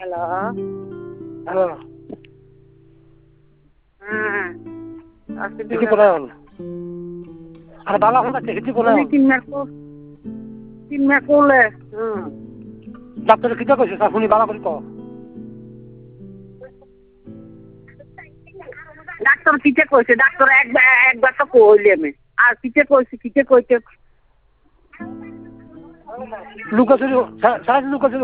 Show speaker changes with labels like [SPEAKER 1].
[SPEAKER 1] Hello.
[SPEAKER 2] Hello.
[SPEAKER 1] হ্যাঁ।
[SPEAKER 2] দেখি কোথায় হল আর বালা হল দেখি কোথায় হল
[SPEAKER 1] তিন করলে
[SPEAKER 2] ডাক্তার কিটা কইছে শুনি বালা করে কও
[SPEAKER 1] ডাক্তার কিটা কইছে ডাক্তার একবার তো কইলি আমি আর কিটা কইছে
[SPEAKER 2] লুকাছিল সারা লুকাছিল